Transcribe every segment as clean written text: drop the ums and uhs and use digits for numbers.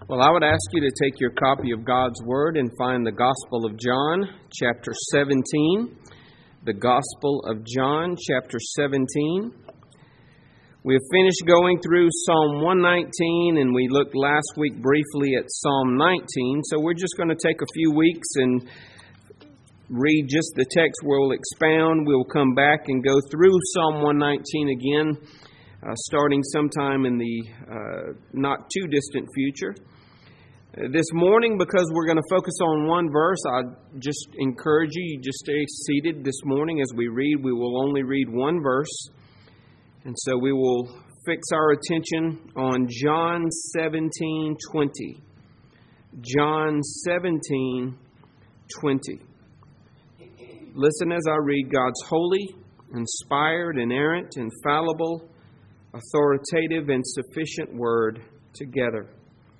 Well, I would ask you to take your copy of God's Word and find the Gospel of John, chapter 17. The Gospel of John, chapter 17. We have finished going through Psalm 119, and we looked last week briefly at Psalm 19. So we're just going to take a few weeks and read just the text. We'll expound. We'll come back and go through Psalm 119 again, starting sometime in the not too distant future. This morning, because we're going to focus on one verse, I just encourage you just stay seated this morning as we read. We will only read one verse. And so we will fix our attention on John 17:20. John 17:20. Listen as I read God's holy, inspired, inerrant, infallible, authoritative, and sufficient word together.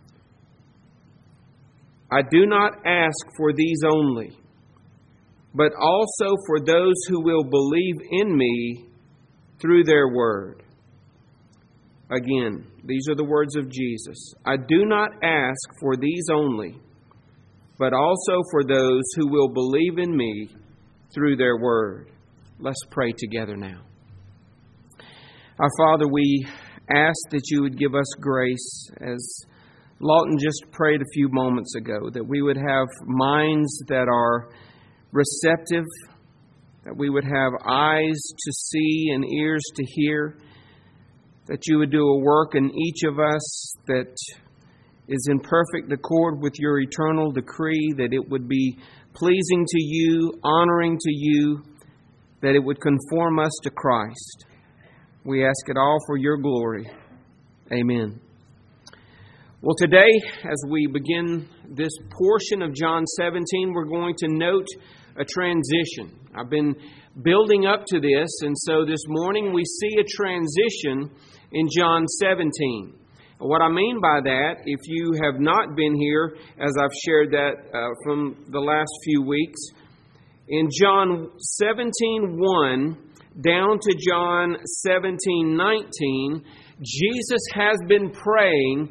I do not ask for these only, but also for those who will believe in me through their word. Again, these are the words of Jesus. I do not ask for these only, but also for those who will believe in me through their word. Let's pray together now. Our Father, we ask that you would give us grace, as Lawton just prayed a few moments ago, that we would have minds that are receptive, that we would have eyes to see and ears to hear, that you would do a work in each of us that is in perfect accord with your eternal decree, that it would be pleasing to you, honoring to you, that it would conform us to Christ. We ask it all for your glory. Amen. Well, today, as we begin this portion of John 17, we're going to note a transition. I've been building up to this, and so this morning we see a transition in John 17. What I mean by that, if you have not been here, as I've shared that from the last few weeks, in John 17:1 down to John 17:19, Jesus has been praying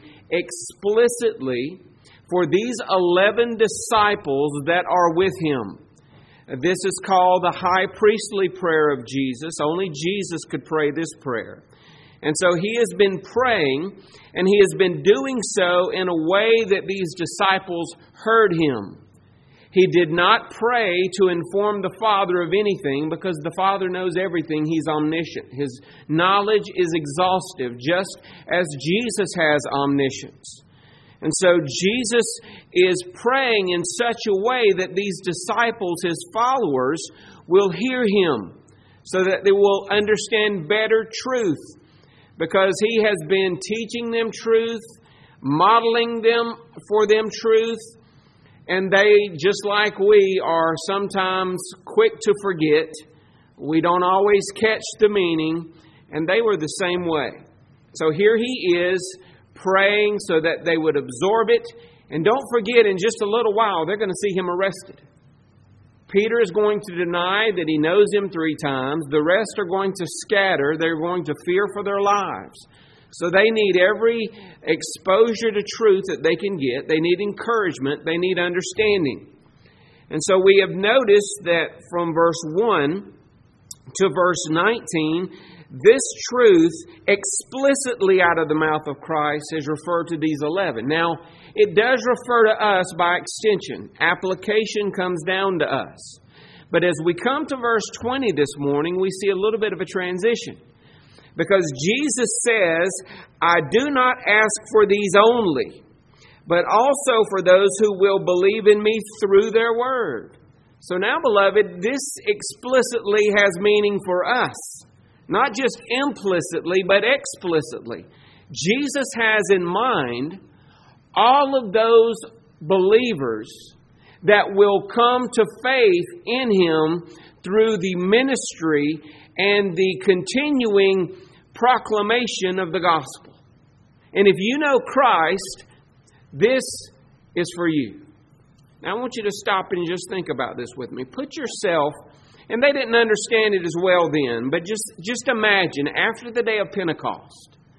explicitly for these 11 disciples that are with him. This is called the high priestly prayer of Jesus. Only Jesus could pray this prayer. And so he has been praying, and he has been doing so in a way that these disciples heard him. He did not pray to inform the Father of anything, because the Father knows everything. He's omniscient. His knowledge is exhaustive, just as Jesus has omniscience. And so Jesus is praying in such a way that these disciples, his followers, will hear him, so that they will understand better truth, because he has been teaching them truth, modeling them for them truth. And they, just like we, are sometimes quick to forget. We don't always catch the meaning. And they were the same way. So here he is praying so that they would absorb it. And don't forget, in just a little while, they're going to see him arrested. Peter is going to deny that he knows him 3 times. The rest are going to scatter. They're going to fear for their lives. So they need every exposure to truth that they can get. They need encouragement. They need understanding. And so we have noticed that from verse 1 to verse 19, this truth explicitly out of the mouth of Christ is referred to these 11. Now, it does refer to us by extension. Application comes down to us. But as we come to verse 20 this morning, we see a little bit of a transition. Because Jesus says, I do not ask for these only, but also for those who will believe in me through their word. So now, beloved, this explicitly has meaning for us. Not just implicitly, but explicitly. Jesus has in mind all of those believers that will come to faith in him through the ministry and the continuing proclamation of the gospel. And if you know Christ, this is for you. Now I want you to stop and just think about this with me. Put yourself, and they didn't understand it as well then, but just imagine after the day of Pentecost,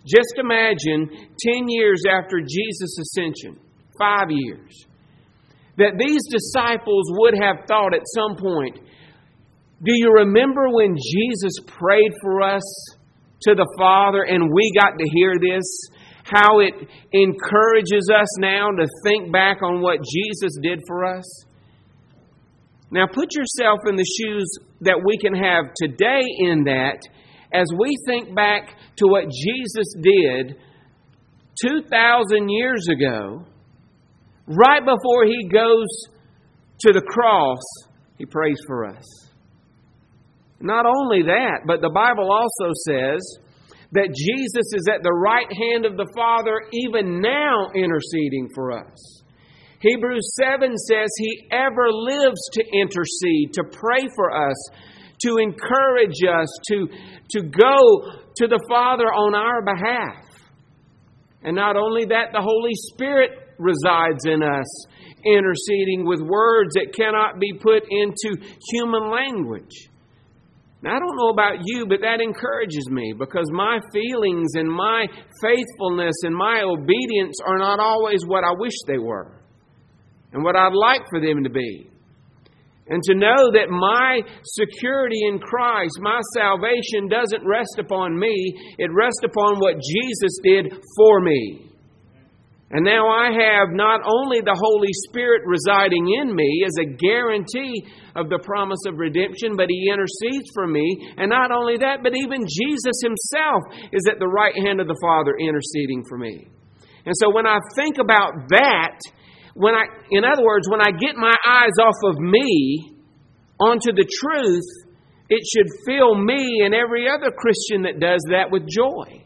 Just imagine 10 years after Jesus' ascension, 5 years, that these disciples would have thought at some point, do you remember when Jesus prayed for us to the Father and we got to hear this? How it encourages us now to think back on what Jesus did for us? Now put yourself in the shoes that we can have today in that as we think back to what Jesus did 2,000 years ago. Right before He goes to the cross, He prays for us. Not only that, but the Bible also says that Jesus is at the right hand of the Father even now interceding for us. Hebrews 7 says He ever lives to intercede, to pray for us, to encourage us, to go to the Father on our behalf. And not only that, the Holy Spirit resides in us, interceding with words that cannot be put into human language. Now, I don't know about you, but that encourages me because my feelings and my faithfulness and my obedience are not always what I wish they were and what I'd like for them to be. And to know that my security in Christ, my salvation doesn't rest upon me, it rests upon what Jesus did for me. And now I have not only the Holy Spirit residing in me as a guarantee of the promise of redemption, but He intercedes for me. And not only that, but even Jesus Himself is at the right hand of the Father interceding for me. And so when I think about that, in other words, when I get my eyes off of me onto the truth, it should fill me and every other Christian that does that with joy.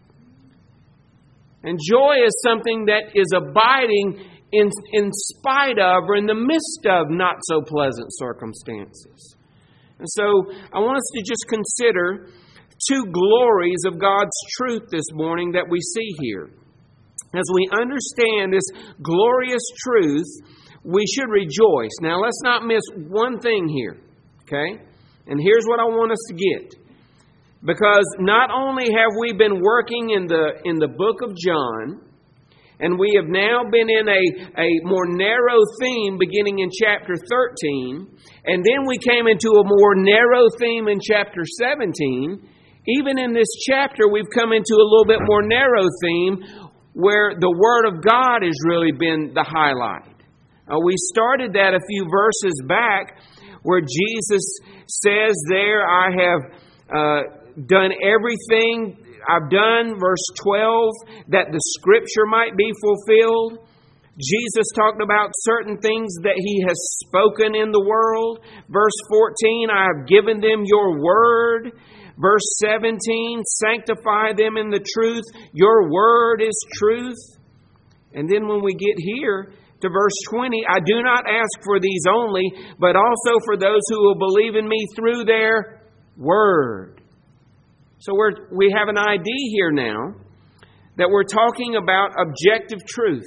And joy is something that is abiding in spite of or in the midst of not so pleasant circumstances. And so I want us to just consider two glories of God's truth this morning that we see here. As we understand this glorious truth, we should rejoice. Now let's not miss one thing here, okay? And here's what I want us to get. Because not only have we been working in the book of John, and we have now been in a more narrow theme beginning in chapter 13, and then we came into a more narrow theme in chapter 17, even in this chapter we've come into a little bit more narrow theme where the Word of God has really been the highlight. We started that a few verses back where Jesus says there, I have done everything I've done, verse 12, that the Scripture might be fulfilled. Jesus talked about certain things that He has spoken in the world. Verse 14, I have given them your word. Verse 17, sanctify them in the truth. Your word is truth. And then when we get here to verse 20, I do not ask for these only, but also for those who will believe in me through their word. So we have an idea here now that we're talking about objective truth.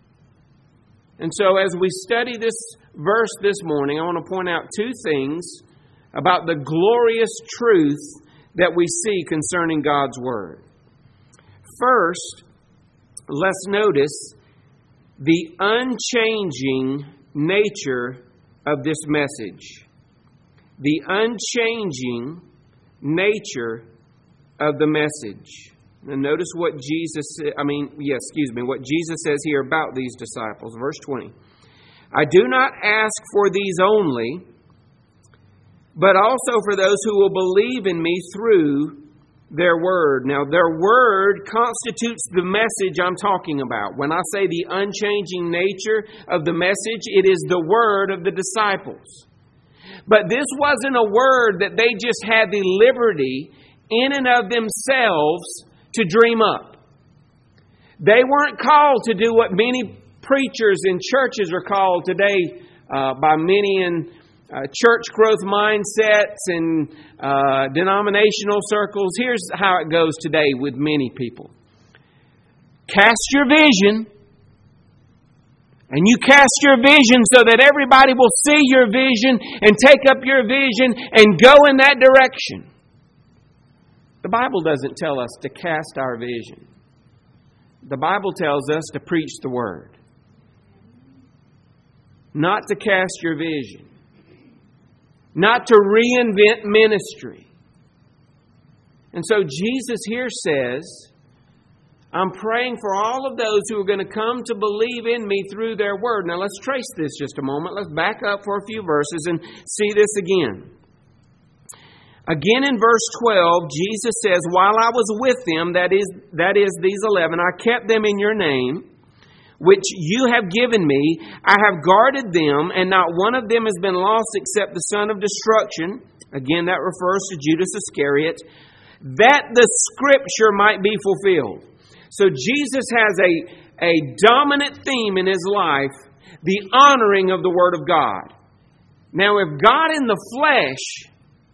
And so as we study this verse this morning, I want to point out two things about the glorious truth that we see concerning God's Word. First, let's notice the unchanging nature of this message. The unchanging nature of the message. And notice what Jesus says here about these disciples. Verse 20. I do not ask for these only, but also for those who will believe in me through their word. Now, their word constitutes the message I'm talking about. When I say the unchanging nature of the message, it is the word of the disciples. But this wasn't a word that they just had the liberty in and of themselves to dream up. They weren't called to do what many preachers in churches are called today by many in church growth mindsets and denominational circles. Here's how it goes today with many people. Cast your vision. And you cast your vision so that everybody will see your vision and take up your vision and go in that direction. The Bible doesn't tell us to cast our vision. The Bible tells us to preach the Word. Not to cast your vision. Not to reinvent ministry. And so Jesus here says, I'm praying for all of those who are going to come to believe in me through their word. Now let's trace this just a moment. Let's back up for a few verses and see this again. Again in verse 12, Jesus says, while I was with them, that is these 11, I kept them in your name, which you have given me. I have guarded them, and not one of them has been lost except the son of destruction. Again, that refers to Judas Iscariot. That the Scripture might be fulfilled. So Jesus has a dominant theme in His life, the honoring of the Word of God. Now, if God in the flesh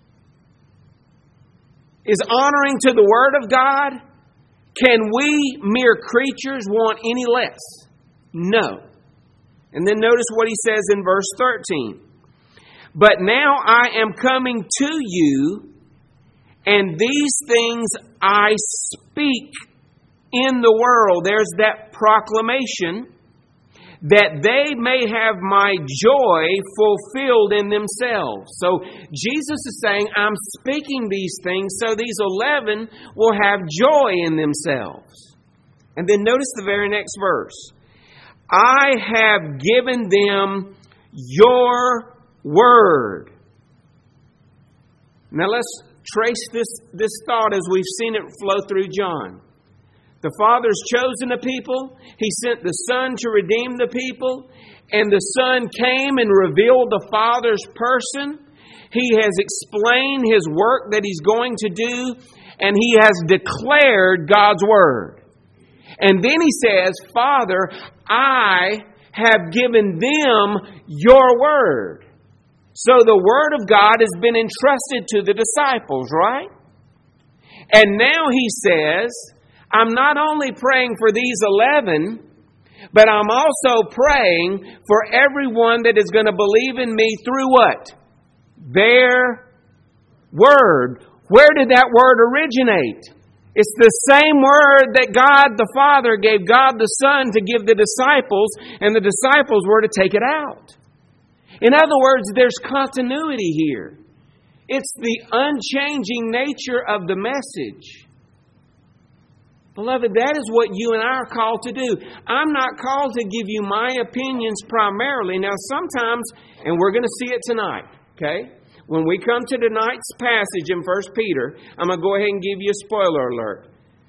is honoring to the Word of God, can we, mere creatures, want any less? No. And then notice what He says in verse 13. But now I am coming to you, and these things I speak in the world. There's that proclamation that they may have my joy fulfilled in themselves. So Jesus is saying, I'm speaking these things so these 11 will have joy in themselves. And then notice the very next verse. I have given them your word. Now let's trace this thought as we've seen it flow through John. The Father's chosen a people. He sent the Son to redeem the people. And the Son came and revealed the Father's person. He has explained His work that He's going to do. And He has declared God's Word. And then He says, Father, I have given them your Word. So the Word of God has been entrusted to the disciples, right? And now He says, I'm not only praying for these 11, but I'm also praying for everyone that is going to believe in me through what? Their word. Where did that word originate? It's the same word that God the Father gave God the Son to give the disciples, and the disciples were to take it out. In other words, there's continuity here. It's the unchanging nature of the message. Beloved, that is what you and I are called to do. I'm not called to give you my opinions primarily. Now, sometimes, and we're going to see it tonight, okay? When we come to tonight's passage in 1 Peter, I'm going to go ahead and give you a spoiler alert.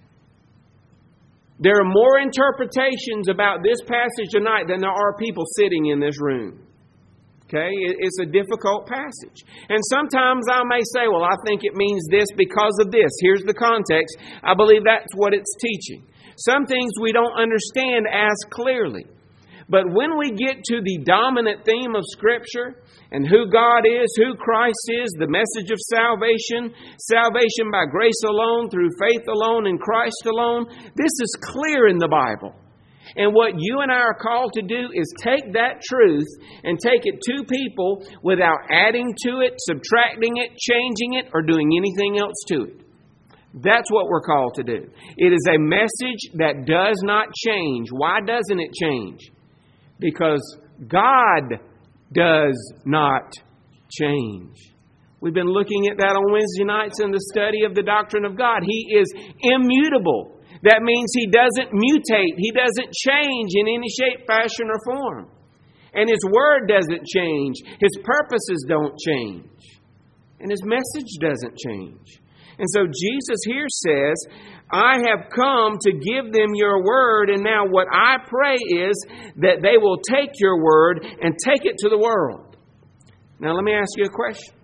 There are more interpretations about this passage tonight than there are people sitting in this room. Okay, it's a difficult passage. And sometimes I may say, well, I think it means this because of this. Here's the context. I believe that's what it's teaching. Some things we don't understand as clearly. But when we get to the dominant theme of Scripture and who God is, who Christ is, the message of salvation, salvation by grace alone, through faith alone, in Christ alone, this is clear in the Bible. And what you and I are called to do is take that truth and take it to people without adding to it, subtracting it, changing it, or doing anything else to it. That's what we're called to do. It is a message that does not change. Why doesn't it change? Because God does not change. We've been looking at that on Wednesday nights in the study of the doctrine of God. He is immutable. That means He doesn't mutate. He doesn't change in any shape, fashion, or form. And His Word doesn't change. His purposes don't change. And His message doesn't change. And so Jesus here says, I have come to give them your word, and now what I pray is that they will take your word and take it to the world. Now let me ask you a question.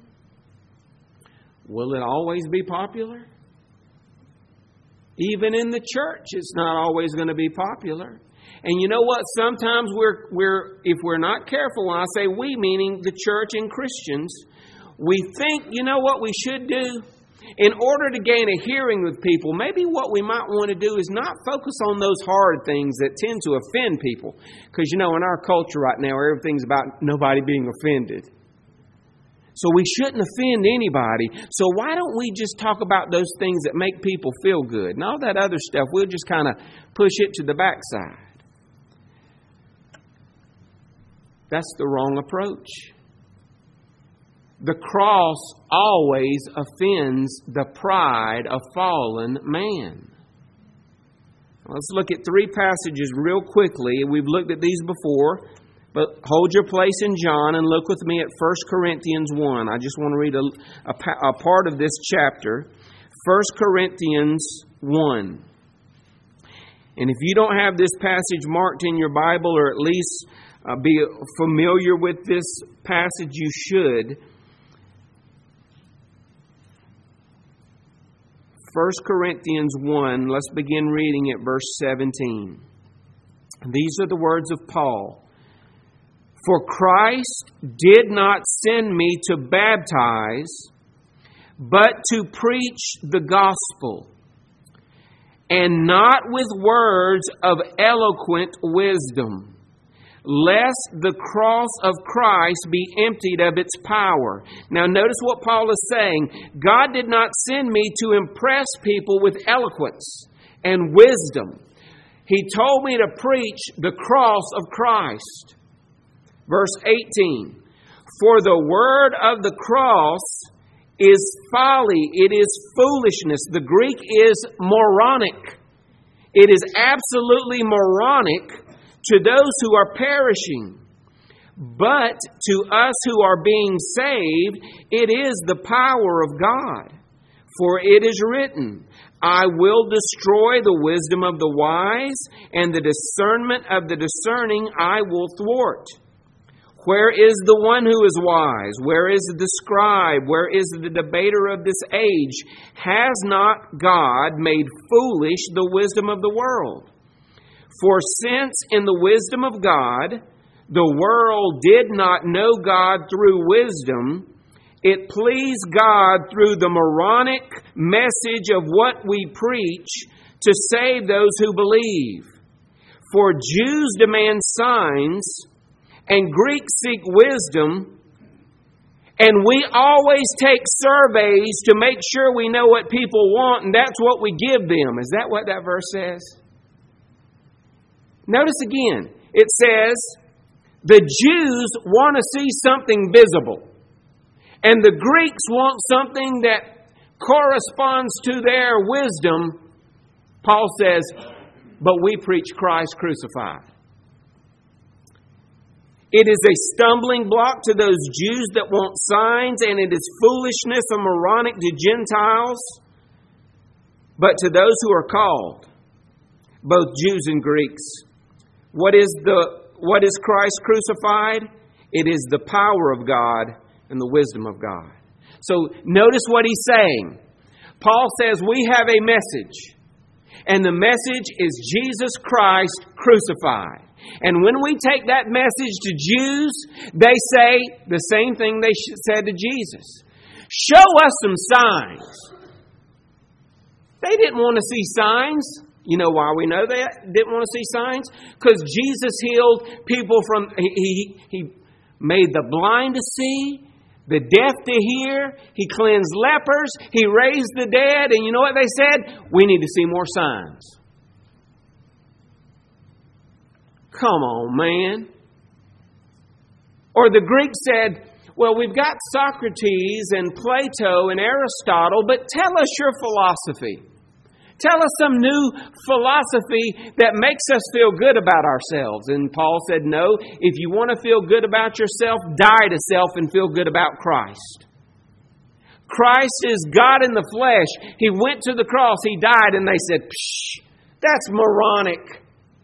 Will it always be popular? Even in the church, it's not always going to be popular. And you know what? Sometimes if we're not careful, when I say we, meaning the church and Christians, we think, you know what we should do? In order to gain a hearing with people, maybe what we might want to do is not focus on those hard things that tend to offend people. Because, you know, in our culture right now, everything's about nobody being offended. So we shouldn't offend anybody. So why don't we just talk about those things that make people feel good? And all that other stuff, we'll just kind of push it to the backside. That's the wrong approach. The cross always offends the pride of fallen man. Let's look at 3 passages real quickly. We've looked at these before, but hold your place in John and look with me at 1 Corinthians 1. I just want to read a part of this chapter. 1 Corinthians 1. And if you don't have this passage marked in your Bible, or at least be familiar with this passage, you should. 1 Corinthians 1, let's begin reading at verse 17. These are the words of Paul. For Christ did not send me to baptize, but to preach the gospel, and not with words of eloquent wisdom, lest the cross of Christ be emptied of its power. Now notice what Paul is saying. God did not send me to impress people with eloquence and wisdom. He told me to preach the cross of Christ. Verse 18. For the word of the cross is folly. It is foolishness. The Greek is moronic. It is absolutely moronic to those who are perishing. But to us who are being saved, it is the power of God. For it is written, I will destroy the wisdom of the wise, and the discernment of the discerning I will thwart. Where is the one who is wise? Where is the scribe? Where is the debater of this age? Has not God made foolish the wisdom of the world? For since in the wisdom of God, the world did not know God through wisdom, it pleased God through the moronic message of what we preach to save those who believe. For Jews demand signs, and Greeks seek wisdom, and we always take surveys to make sure we know what people want, and that's what we give them. Is that what that verse says? Notice again, it says, the Jews want to see something visible, and the Greeks want something that corresponds to their wisdom. Paul says, but we preach Christ crucified. It is a stumbling block to those Jews that want signs, and it is foolishness and moronic to Gentiles. But to those who are called, both Jews and Greeks, what is Christ crucified? It is the power of God and the wisdom of God. So notice what he's saying. Paul says we have a message, and the message is Jesus Christ crucified. And when we take that message to Jews, they say the same thing they said to Jesus. Show us some signs. They didn't want to see signs. You know why we know they didn't want to see signs? Because Jesus healed people from... He made the blind to see, the deaf to hear. He cleansed lepers. He raised the dead. And you know what they said? We need to see more signs. Come on, man. Or the Greeks said, well, we've got Socrates and Plato and Aristotle, but tell us your philosophy. Tell us some new philosophy that makes us feel good about ourselves. And Paul said, no, if you want to feel good about yourself, die to self and feel good about Christ. Christ is God in the flesh. He went to the cross, He died, and they said, psh, that's moronic.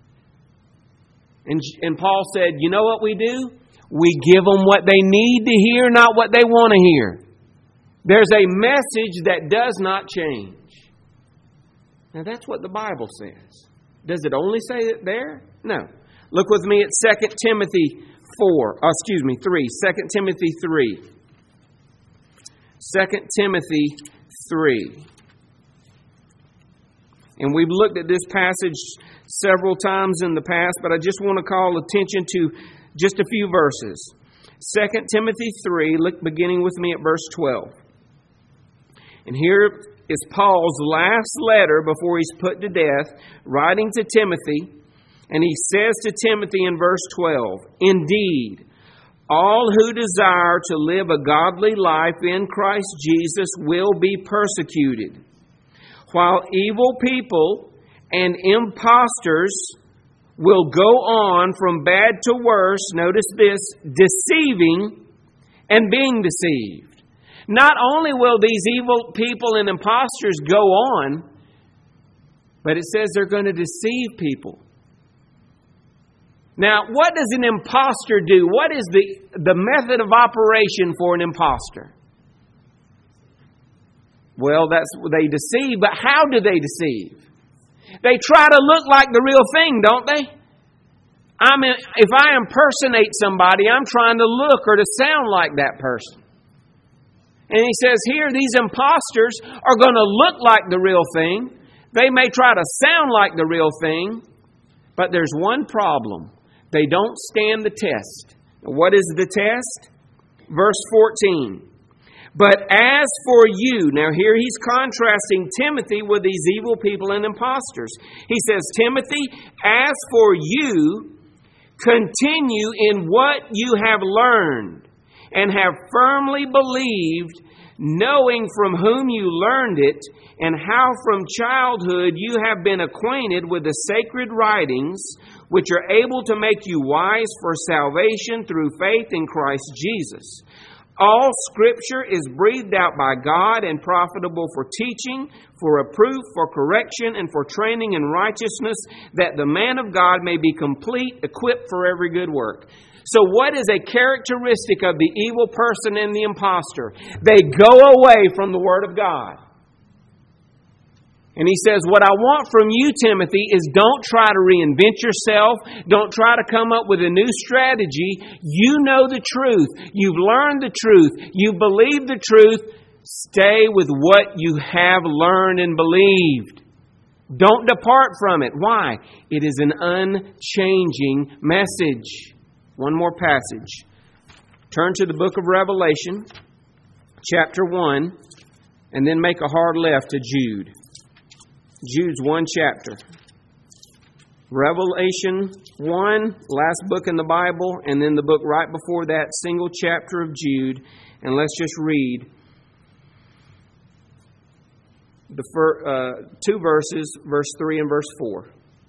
And Paul said, you know what we do? We give them what they need to hear, not what they want to hear. There's a message that does not change. Now that's what the Bible says. Does it only say it there? No. Look with me at 2 Timothy 3. 2 Timothy 3. 2 Timothy 3. And we've looked at this passage several times in the past, but I just want to call attention to just a few verses. 2 Timothy 3, look beginning with me at verse 12. And here is Paul's last letter before he's put to death, writing to Timothy. And he says to Timothy in verse 12, "Indeed, all who desire to live a godly life in Christ Jesus will be persecuted, while evil people and impostors will go on from bad to worse," notice this, "deceiving and being deceived." Not only will these evil people and impostors go on, but it says they're going to deceive people. Now, what does an impostor do? What is the method of operation for an impostor? Well, they deceive, but how do they deceive? They try to look like the real thing, don't they? I mean, if I impersonate somebody, I'm trying to look or to sound like that person. And he says here, these imposters are going to look like the real thing. They may try to sound like the real thing, but there's one problem. They don't stand the test. What is the test? Verse 14. "But as for you," now here he's contrasting Timothy with these evil people and impostors. He says, "Timothy, as for you, continue in what you have learned and have firmly believed, knowing from whom you learned it, and how from childhood you have been acquainted with the sacred writings, which are able to make you wise for salvation through faith in Christ Jesus. All Scripture is breathed out by God and profitable for teaching, for reproof, for correction, and for training in righteousness, that the man of God may be complete, equipped for every good work." So what is a characteristic of the evil person and the impostor? They go away from the Word of God. And he says, what I want from you, Timothy, is don't try to reinvent yourself. Don't try to come up with a new strategy. You know the truth. You've learned the truth. You believe the truth. Stay with what you have learned and believed. Don't depart from it. Why? It is an unchanging message. One more passage. Turn to the book of Revelation, chapter 1, and then make a hard left to Jude. Jude's one chapter. Revelation 1, last book in the Bible, and then the book right before that, single chapter of Jude. And let's just read the two verses, verse 3 and verse 4.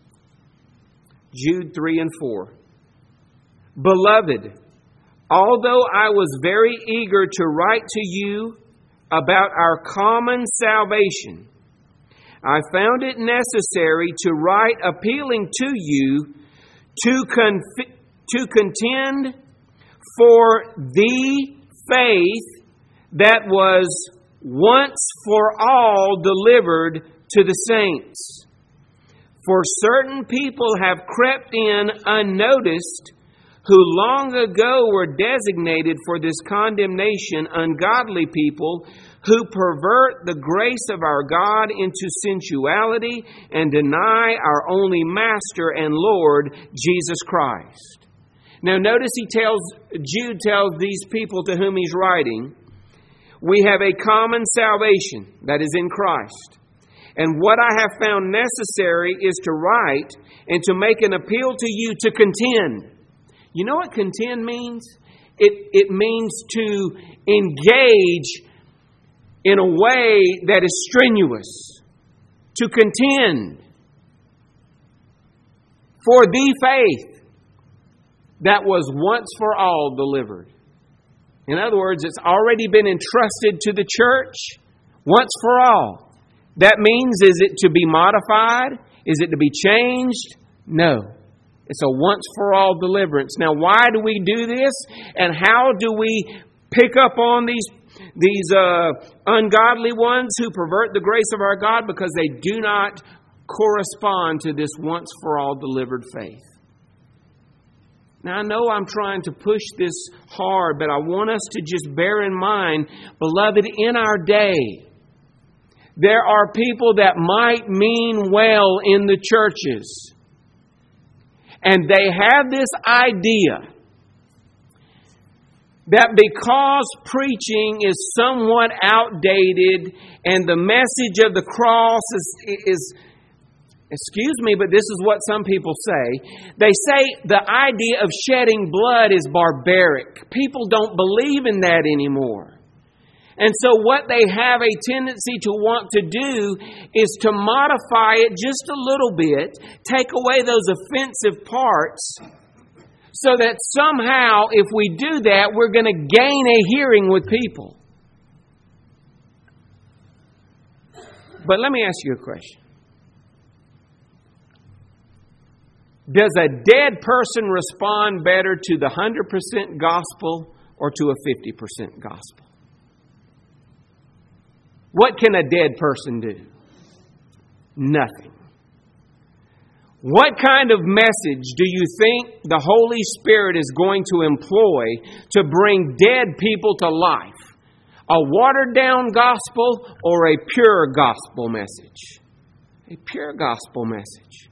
Jude 3 and 4. "Beloved, although I was very eager to write to you about our common salvation, I found it necessary to write appealing to you to contend for the faith that was once for all delivered to the saints. For certain people have crept in unnoticed, who long ago were designated for this condemnation, ungodly people, who pervert the grace of our God into sensuality and deny our only Master and Lord, Jesus Christ." Now notice Jude tells these people to whom he's writing, we have a common salvation that is in Christ. And what I have found necessary is to write and to make an appeal to you to contend. You know what contend means? It means to engage in a way that is strenuous. To contend for the faith that was once for all delivered. In other words, it's already been entrusted to the church once for all. That means, is it to be modified? Is it to be changed? No. It's a once-for-all deliverance. Now, why do we do this? And how do we pick up on these ungodly ones who pervert the grace of our God? Because they do not correspond to this once-for-all delivered faith. Now, I know I'm trying to push this hard, but I want us to just bear in mind, beloved, in our day, there are people that might mean well in the churches. And they have this idea that because preaching is somewhat outdated and the message of the cross is excuse me, but this is what some people say. They say the idea of shedding blood is barbaric. People don't believe in that anymore. And so what they have a tendency to want to do is to modify it just a little bit, take away those offensive parts, so that somehow if we do that, we're going to gain a hearing with people. But let me ask you a question. Does a dead person respond better to the 100% gospel or to a 50% gospel? What can a dead person do? Nothing. What kind of message do you think the Holy Spirit is going to employ to bring dead people to life? A watered-down gospel or a pure gospel message? A pure gospel message.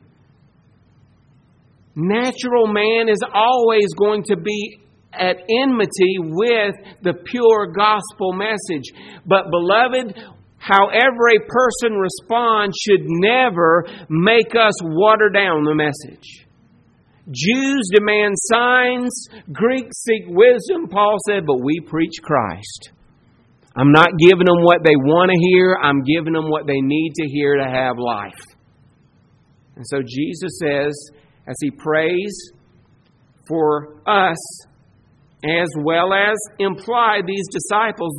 Natural man is always going to be at enmity with the pure gospel message. But beloved, however a person responds should never make us water down the message. Jews demand signs, Greeks seek wisdom, Paul said, but we preach Christ. I'm not giving them what they want to hear, I'm giving them what they need to hear to have life. And so Jesus says, as He prays for us, as well as imply these disciples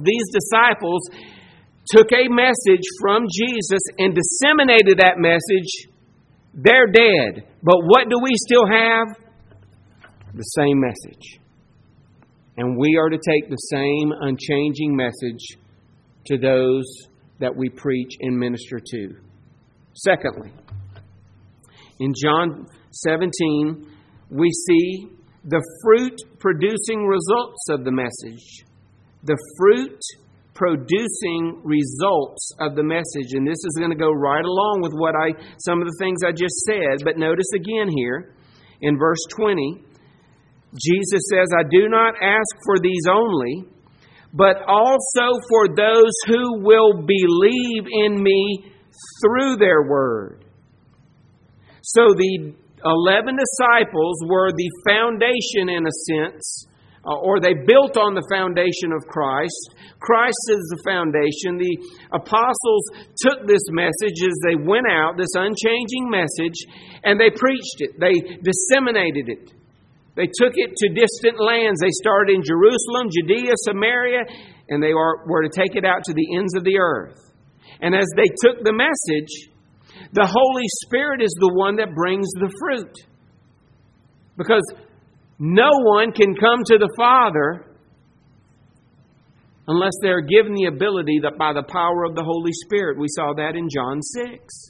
took a message from Jesus and disseminated that message. They're dead. But what do we still have? The same message. And we are to take the same unchanging message to those that we preach and minister to. Secondly, in John 17, we see the fruit-producing results of the message. The fruit-producing results of the message. And this is going to go right along with some of the things I just said. But notice again here, in verse 20, Jesus says, I do not ask for these only, but also for those who will believe in me through their word. So the 11 disciples were the foundation in a sense, or they built on the foundation of Christ. Christ is the foundation. The apostles took this message as they went out, this unchanging message, and they preached it. They disseminated it. They took it to distant lands. They started in Jerusalem, Judea, Samaria, and they were to take it out to the ends of the earth. And as they took the message, the Holy Spirit is the one that brings the fruit. Because no one can come to the Father unless they're given the ability that by the power of the Holy Spirit. We saw that in John 6.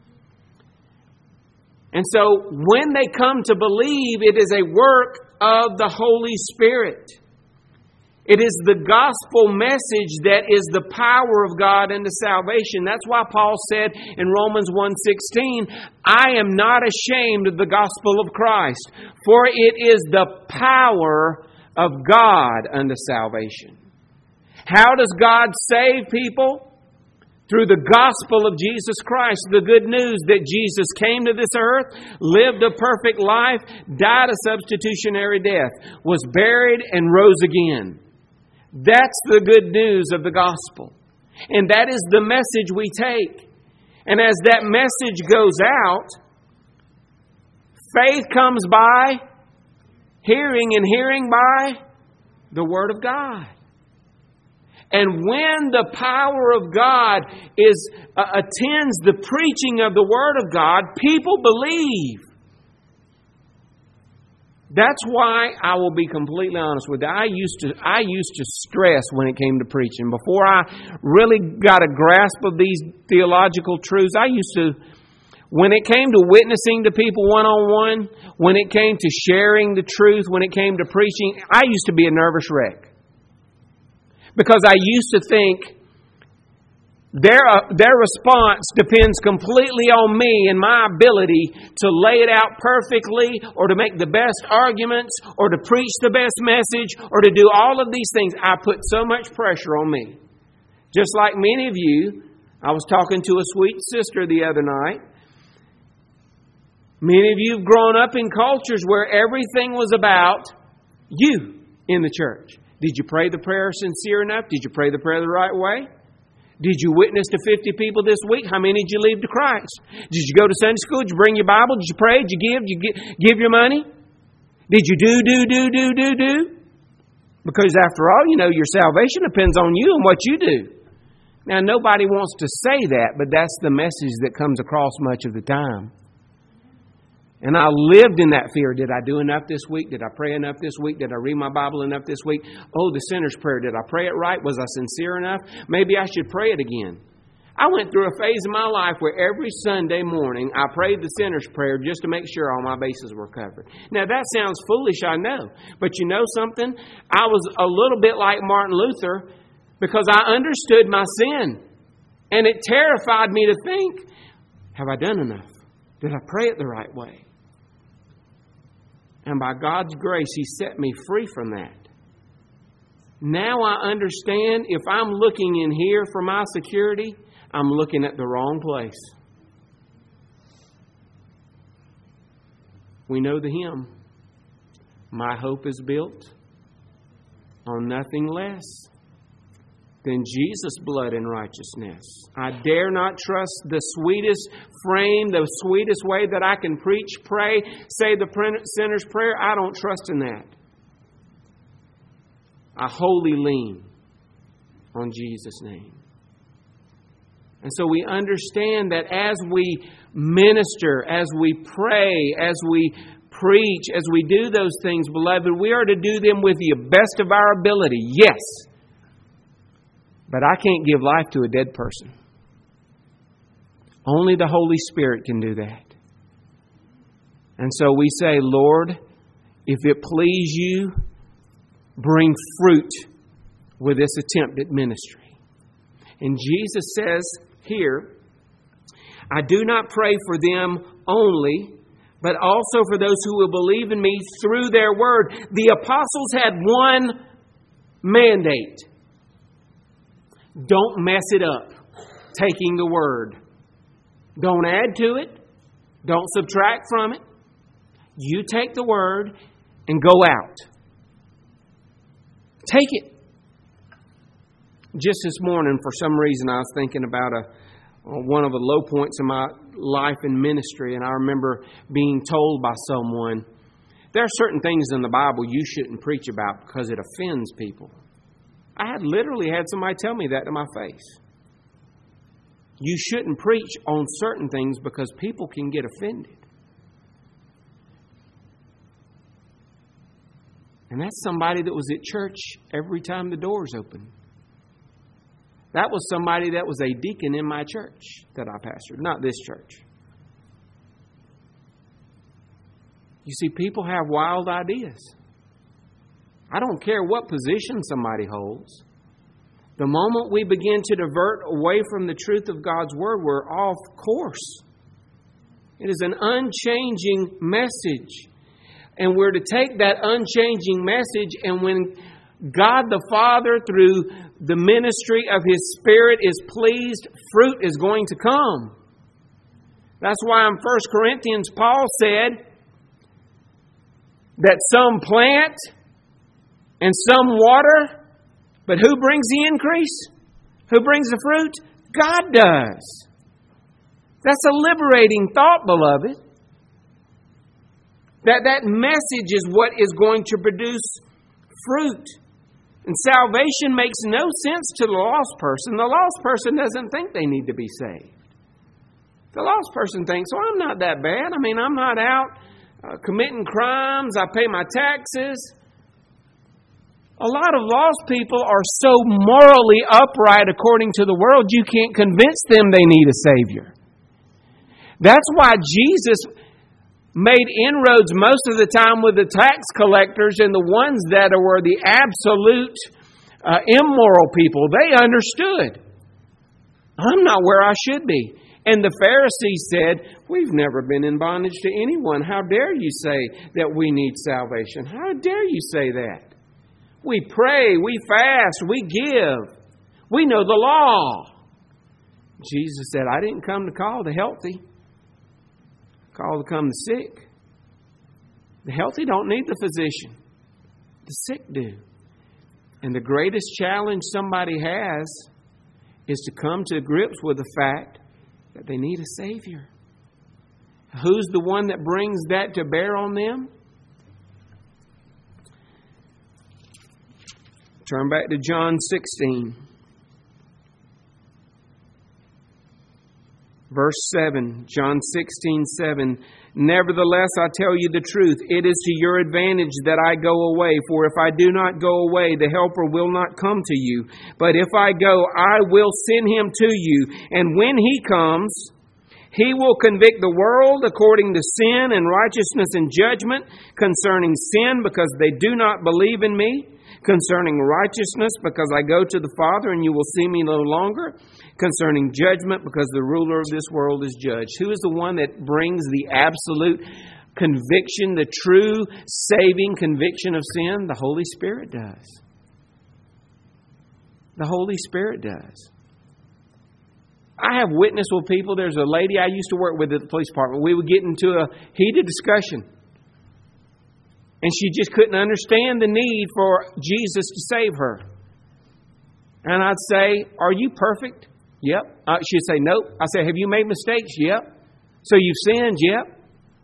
And so when they come to believe, it is a work of the Holy Spirit. It is the gospel message that is the power of God unto salvation. That's why Paul said in Romans 1:16, I am not ashamed of the gospel of Christ, for it is the power of God unto salvation. How does God save people? Through the gospel of Jesus Christ, the good news that Jesus came to this earth, lived a perfect life, died a substitutionary death, was buried and rose again. That's the good news of the gospel. And that is the message we take. And as that message goes out, faith comes by hearing, and hearing by the Word of God. And when the power of God attends the preaching of the Word of God, people believe. That's why I will be completely honest with you. I used to stress when it came to preaching. Before I really got a grasp of these theological truths, when it came to witnessing to people one-on-one, when it came to sharing the truth, when it came to preaching, I used to be a nervous wreck. Because I used to think, Their response depends completely on me and my ability to lay it out perfectly, or to make the best arguments, or to preach the best message, or to do all of these things. I put so much pressure on me. Just like many of you, I was talking to a sweet sister the other night. Many of you have grown up in cultures where everything was about you in the church. Did you pray the prayer sincere enough? Did you pray the prayer the right way? Did you witness to 50 people this week? How many did you lead to Christ? Did you go to Sunday school? Did you bring your Bible? Did you pray? Did you give? Did you give your money? Did you do? Because after all, your salvation depends on you and what you do. Now, nobody wants to say that, but that's the message that comes across much of the time. And I lived in that fear. Did I do enough this week? Did I pray enough this week? Did I read my Bible enough this week? Oh, the sinner's prayer. Did I pray it right? Was I sincere enough? Maybe I should pray it again. I went through a phase in my life where every Sunday morning I prayed the sinner's prayer just to make sure all my bases were covered. Now, that sounds foolish, I know. But you know something? I was a little bit like Martin Luther because I understood my sin. And it terrified me to think, have I done enough? Did I pray it the right way? And by God's grace, He set me free from that. Now I understand if I'm looking in here for my security, I'm looking at the wrong place. We know the hymn. My hope is built on nothing less than Jesus' blood and righteousness. I dare not trust the sweetest frame, the sweetest way that I can preach, pray, say the sinner's prayer. I don't trust in that. I wholly lean on Jesus' name. And so we understand that as we minister, as we pray, as we preach, as we do those things, beloved, we are to do them with the best of our ability. Yes. But I can't give life to a dead person. Only the Holy Spirit can do that. And so we say, Lord, if it please you, bring fruit with this attempt at ministry. And Jesus says here, I do not pray for them only, but also for those who will believe in me through their word. The apostles had one mandate. Don't mess it up taking the word. Don't add to it. Don't subtract from it. You take the word and go out. Take it. Just this morning, for some reason, I was thinking about one of the low points in my life in ministry, and I remember being told by someone, there are certain things in the Bible you shouldn't preach about because it offends people. I had literally had somebody tell me that to my face. You shouldn't preach on certain things because people can get offended. And that's somebody that was at church every time the doors opened. That was somebody that was a deacon in my church that I pastored, not this church. You see, people have wild ideas. I don't care what position somebody holds. The moment we begin to divert away from the truth of God's Word, we're off course. It is an unchanging message. And we're to take that unchanging message, and when God the Father, through the ministry of His Spirit, is pleased, fruit is going to come. That's why in 1 Corinthians, Paul said that some plant and some water, but who brings the increase? Who brings the fruit? God does. That's a liberating thought, beloved. That message is what is going to produce fruit. And salvation makes no sense to the lost person. The lost person doesn't think they need to be saved. The lost person thinks, well, I'm not that bad. I mean, I'm not out committing crimes. I pay my taxes. A lot of lost people are so morally upright according to the world, you can't convince them they need a Savior. That's why Jesus made inroads most of the time with the tax collectors and the ones that were the absolute immoral people. They understood. I'm not where I should be. And the Pharisees said, we've never been in bondage to anyone. How dare you say that we need salvation? How dare you say that? We pray, we fast, we give. We know the law. Jesus said, I didn't come to call the healthy. I called to come the sick. The healthy don't need the physician. The sick do. And the greatest challenge somebody has is to come to grips with the fact that they need a Savior. Who's the one that brings that to bear on them? Turn back to John 16. Verse 7, John 16:7. Nevertheless, I tell you the truth, it is to your advantage that I go away. For if I do not go away, the Helper will not come to you. But if I go, I will send him to you. And when he comes, he will convict the world according to sin and righteousness and judgment, concerning sin because they do not believe in me, concerning righteousness because I go to the Father and you will see me no longer, concerning judgment because the ruler of this world is judged. Who is the one that brings the absolute conviction, the true saving conviction of sin? The Holy Spirit does. The Holy Spirit does. I have witnessed with people. There's a lady I used to work with at the police department. We would get into a heated discussion. And she just couldn't understand the need for Jesus to save her. And I'd say, are you perfect? Yep. She'd say, nope. I say, have you made mistakes? Yep. So you've sinned? Yep.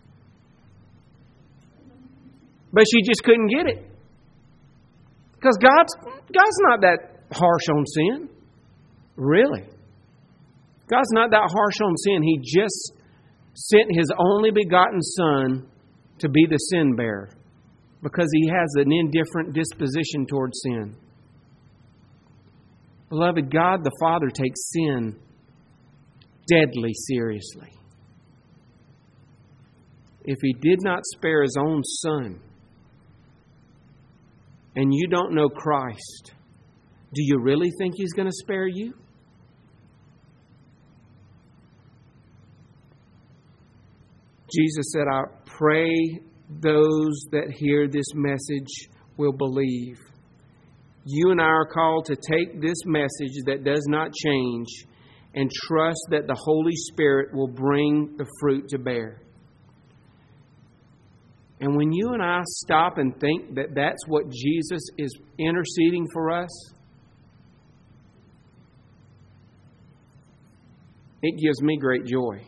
But she just couldn't get it. Because God's not that harsh on sin. Really. God's not that harsh on sin. He just sent His only begotten Son to be the sin bearer. Because He has an indifferent disposition towards sin. Beloved, God the Father takes sin deadly seriously. If He did not spare His own Son, and you don't know Christ, do you really think He's going to spare you? Jesus said, I pray those that hear this message will believe. You and I are called to take this message that does not change and trust that the Holy Spirit will bring the fruit to bear. And when you and I stop and think that that's what Jesus is interceding for us, it gives me great joy.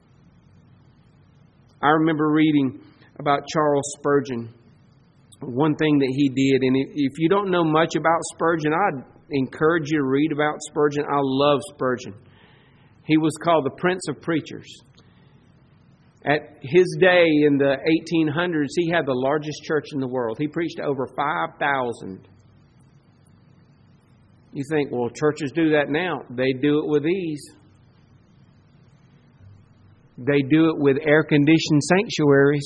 I remember reading about Charles Spurgeon. One thing that he did, and if you don't know much about Spurgeon, I'd encourage you to read about Spurgeon. I love Spurgeon. He was called the Prince of Preachers. At his day in the 1800s, he had the largest church in the world. He preached to over 5,000. You think, well, churches do that now. They do it with ease. They do it with air-conditioned sanctuaries.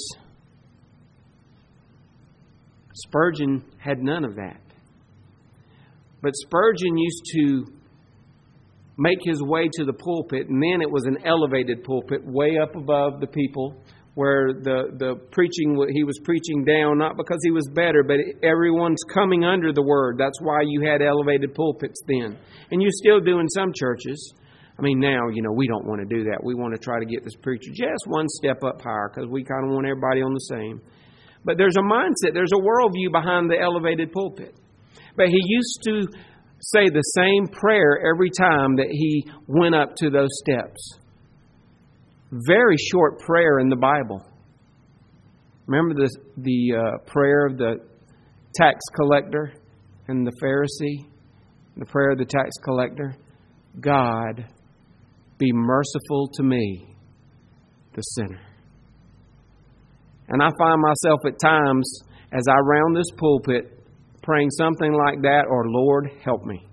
Spurgeon had none of that. But Spurgeon used to make his way to the pulpit, and then it was an elevated pulpit way up above the people, where the preaching, he was preaching down, not because he was better, but everyone's coming under the word. That's why you had elevated pulpits then. And you still do in some churches. I mean, now, we don't want to do that. We want to try to get this preacher just one step up higher because we kind of want everybody on the same. But there's a mindset, there's a worldview behind the elevated pulpit. But he used to say the same prayer every time that he went up to those steps. Very short prayer in the Bible. Remember the prayer of the tax collector and the Pharisee? The prayer of the tax collector. God, be merciful to me, the sinner. And I find myself at times, as I round this pulpit, praying something like that, or Lord, help me.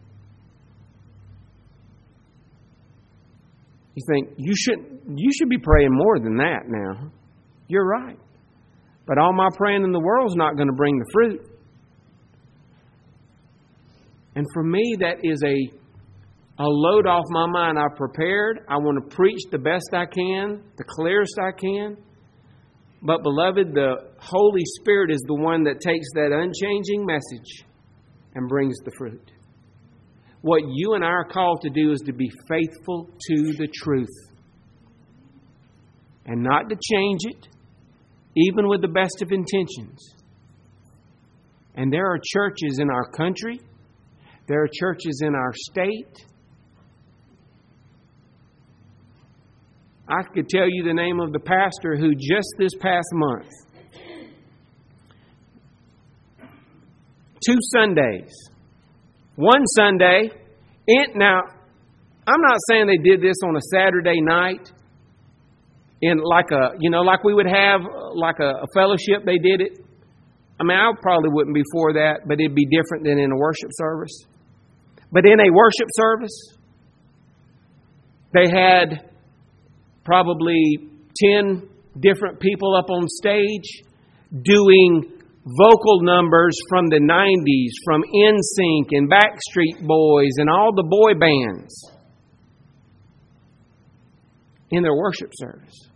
You think, you should be praying more than that now. You're right. But all my praying in the world is not going to bring the fruit. And for me, that is a a load off my mind. I've prepared. I want to preach the best I can, the clearest I can. But, beloved, the Holy Spirit is the one that takes that unchanging message and brings the fruit. What you and I are called to do is to be faithful to the truth. And not to change it, even with the best of intentions. And there are churches in our country. There are churches in our state. I could tell you the name of the pastor who just this past month, 2 Sundays, one Sunday, now, I'm not saying they did this on a Saturday night in like we would have like a fellowship, they did it. I mean, I probably wouldn't be for that, but it'd be different than in a worship service. But in a worship service, they had probably 10 different people up on stage doing vocal numbers from the 90s, from NSYNC and Backstreet Boys and all the boy bands in their worship service.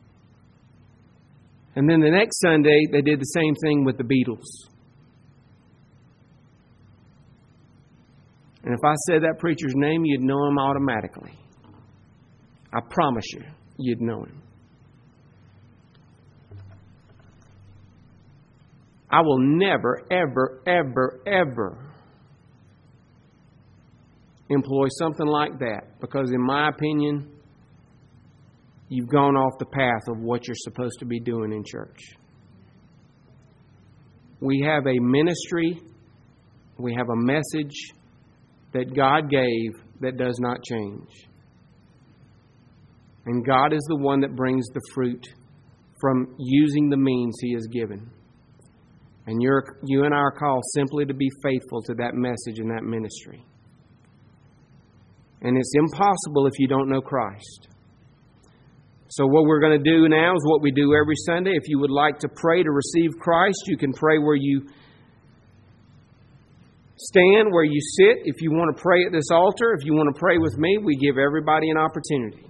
And then the next Sunday, they did the same thing with the Beatles. And if I said that preacher's name, you'd know him automatically. I promise you, you'd know him. I will never, ever, ever, ever employ something like that, because in my opinion, you've gone off the path of what you're supposed to be doing in church. We have a ministry, we have a message that God gave that does not change. And God is the one that brings the fruit from using the means He has given. And you and I are called simply to be faithful to that message and that ministry. And it's impossible if you don't know Christ. So what we're going to do now is what we do every Sunday. If you would like to pray to receive Christ, you can pray where you stand, where you sit. If you want to pray at this altar, if you want to pray with me, we give everybody an opportunity.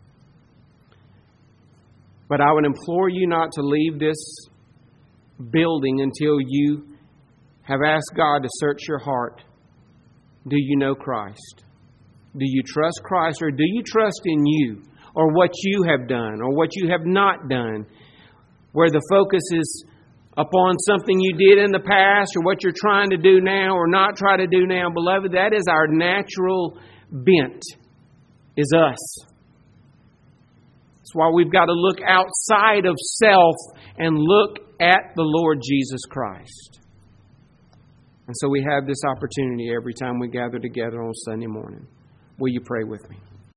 But I would implore you not to leave this building until you have asked God to search your heart. Do you know Christ? Do you trust Christ, or do you trust in you, or what you have done, or what you have not done, where the focus is upon something you did in the past, or what you're trying to do now or not try to do now? Beloved, that is our natural bent, is us. That's why we've got to look outside of self and look at the Lord Jesus Christ. And so we have this opportunity every time we gather together on Sunday morning. Will you pray with me?